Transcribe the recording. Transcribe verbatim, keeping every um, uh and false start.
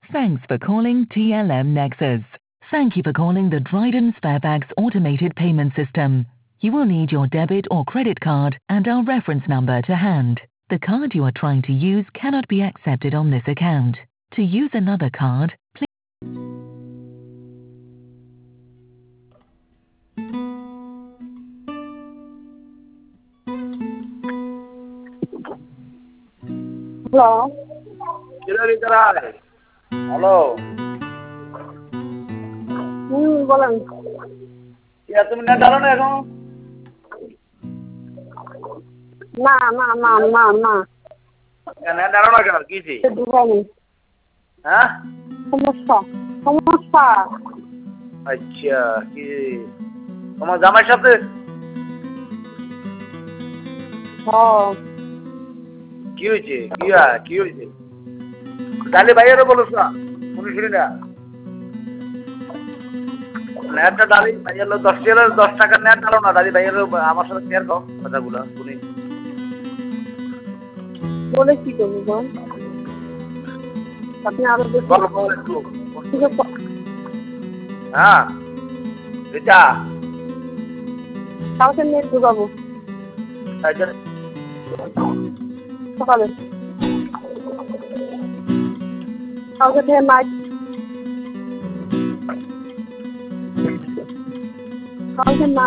Thanks for calling T L M Nexus. Thank you for calling the Dryden Sparebags automated payment system. You will need your debit or credit card and our reference number to hand. The card you are trying to use cannot be accepted on this account. To use another card, please. Hello. Hello hmm বলেন। ইয়া তুমি net ডালো না এখন? না না না না না নেট ডালো না কেন? কি জি? ঢুকাইনি। হ্যাঁ? সমস্যা সমস্যা। আচ্ছা কি তোমার জামাইয়ের সাথে? হ্যাঁ। কি হয়েছে? কি হয়? কি হয়েছে? তাহলে ভাইয়েরও বলছ না শুনি শুনি না নেটটা ডালি ভাইয়ের দশ টাকার দশ টাকার নেট ডালো না ডালি ভাইয়ের আমার সাথে শেয়ার করো কথাগুলো শুনি বলে কি করবো বল? আপনি আরো বেশি বলো বলো একটু হ্যাঁ এটা কালকে নেট ঢুকাবো আচ্ছা সকালে কালকে থেকে নাইট কালকে না